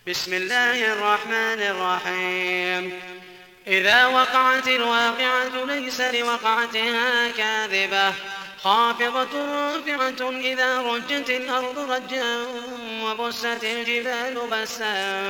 بسم الله الرحمن الرحيم. إذا وقعت الواقعة ليس لوقعتها كاذبة خافضة رافعة إذا رجت الأرض رجا وبست الجبال بسا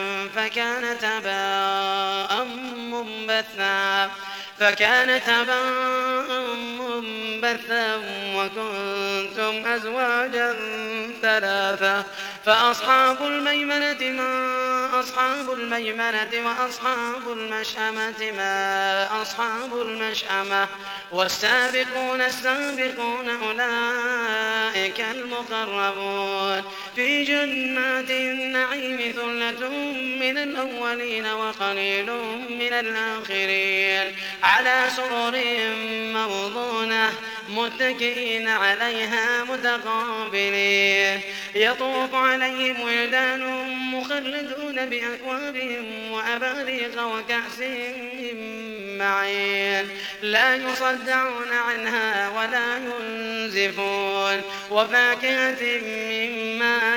فكانت هباء منبثا وكنتم أزواجا ثلاثة فأصحاب الميمنة ما أصحاب الميمنة وأصحاب المشأمة ما أصحاب المشأمة والسابقون السابقون أولئك المقربون في جنات النعيم ثلة من الأولين وقليل من الآخرين على سرر موضونة متكئين عليها متقابلين يطوف عليهم ولدان مخلدون بأكواب وأباريق وكأس من معين لا يصدعون عنها ولا ينزفون وفاكهة مما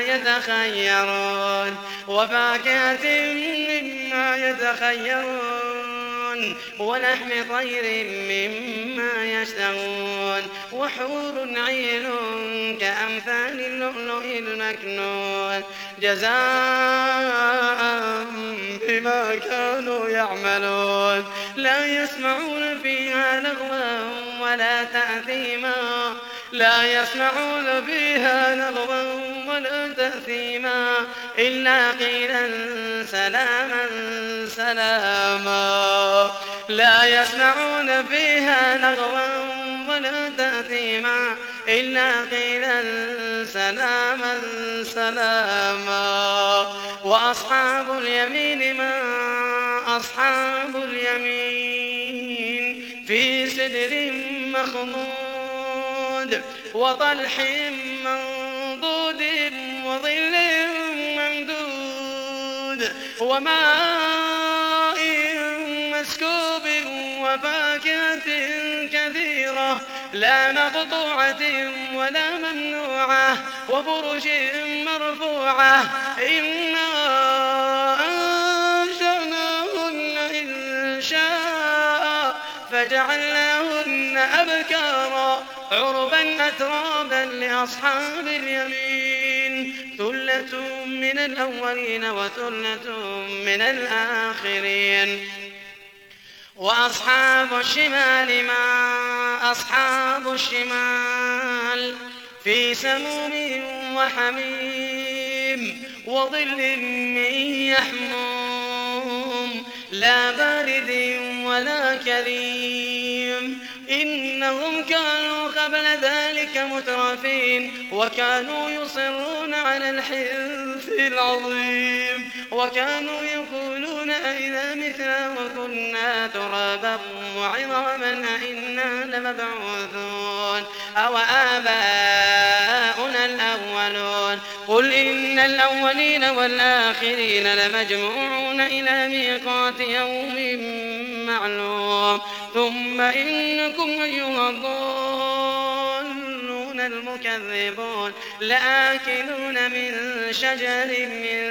يتخيرون ولحم طير مما يشتهون وحور عين كأمثال اللؤلؤ المكنون جزاء بما كانوا يعملون لا يسمعون فيها لغوا ولا تأثيما إلا قيلا سلاما سلاما لا يسمعون فيها لغوا ولا تأثيما إلا قيلا سلاما سلاما وأصحاب اليمين ما أصحاب اليمين في سدر مخضود وطلح منضود وظل ممدود وماء مسكوب وفاكهة كثيرة لا مقطوعة ولا ممنوعة وفرش مرفوعة إنا أنشأناهن إنشاء فجعلناهن أبكارا عربا أترابا لأصحاب اليمين ثلة من الأولين وثلة من الآخرين وأصحاب الشمال ما أصحاب الشمال في سموم وحميم وظل من يحموم لا بارد ولا كريم إنهم كانوا قبل ذلك مترفين وكانوا يصرون على الحنث العظيم وكانوا يقولون أئذا متنا وكنا ترابا وعظاما أئنا لمبعوثون أو آباؤنا الأولون قل إن الأولين والآخرين لمجموعون إلى ميقات يوم معلوم ثم إنكم أيها الضالون المكذبون لآكلون من شجر من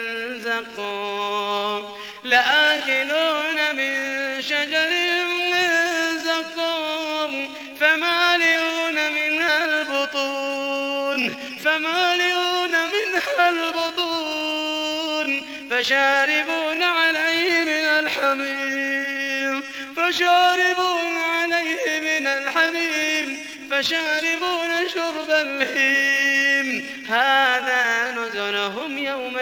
زقوم فمالئون منها البطون فشاربون عليه من الحميم فشاربون شرب الهيم هذا نزلهم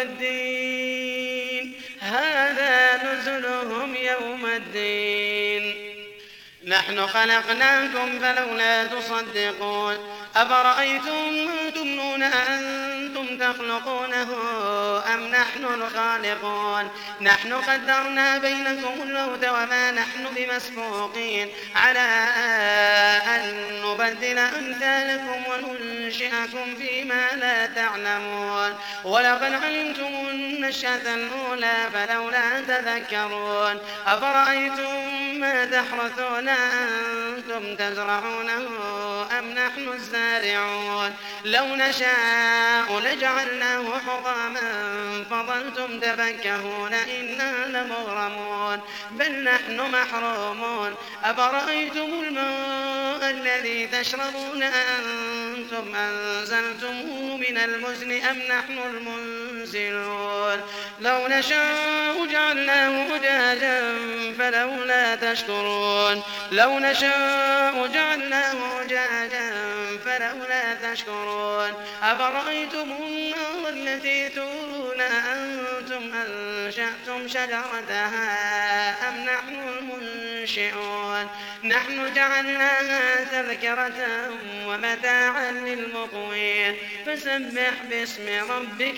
يوم الدين نحن خلقناكم فلولا تصدقون أفرأيتم ما تمنون أأنتم تخلقونه أم نحن الخالقون نحن قدرنا بينكم الموت وما نحن بمسبوقين على أن نبدل أمثالكم وننشئكم فيما لا تعلمون ولقد علمتم النشأة الأولى فلولا تذكرون أفرأيتم ما تحرثون أنتم تزرعونه أم نحن الزارعون لو نشاء لجعلناه جعلناه حطاما فظلتم تفكهون إنا لمغرمون بل نحن محرومون أفرأيتم الماء الذي تشربون أأنتم أنزلتموه من المزن أم نحن المنزلون لو نشاء جعلناه أجاجا فلولا تشكرون لو نشاء جعلناه أجاجا فلولا تشكرون أفرأيتم النار التي تورون أأنتم أنشأتم شجرتها أم نحن المنشئون نحن جعلناها تذكرة ومتاعا للمقوين فسبح باسم ربك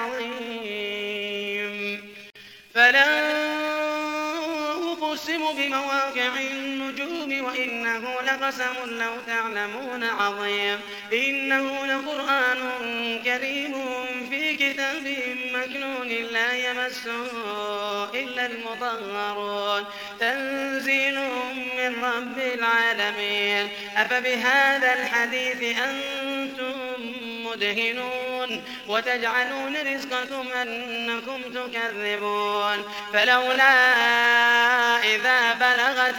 العظيم فلا أقسم بمواقع النجوم وإنه لقسم لو تعلمون عظيم إنه لقرآن كريم في كتاب مكنون لا يمسه إلا المطهرون تنزيل من رب العالمين أفبهذا الحديث أنتم مدهنون وتجعلون رزقكم أنكم تكذبون فلولا إذا بلغت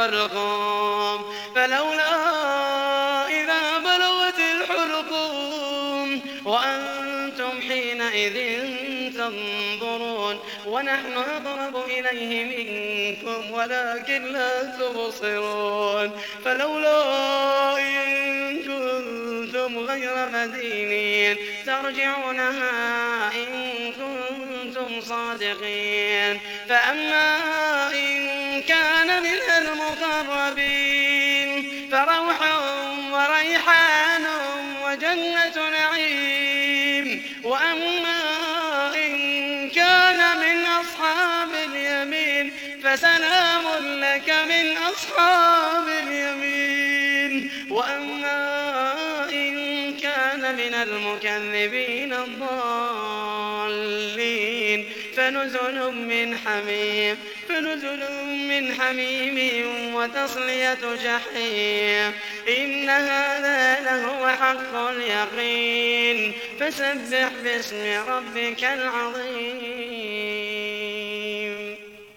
الحلقوم وأنتم حينئذ تنظرون ونحن أقرب إليه منكم ولكن لا تبصرون فلولا إن كنتم غير مدينين ترجعونها إن كنتم صادقين فأما إن كان من المقربين فروح وريحان وجنة نعيم وأما إن كان من أصحاب اليمين فسلام لك من أصحاب اليمين وأما إن كان من المكذبين الضالين فنزل من حميم وتصلية جحيم إن هذا لهو حق اليقين فسبح باسم ربك العظيم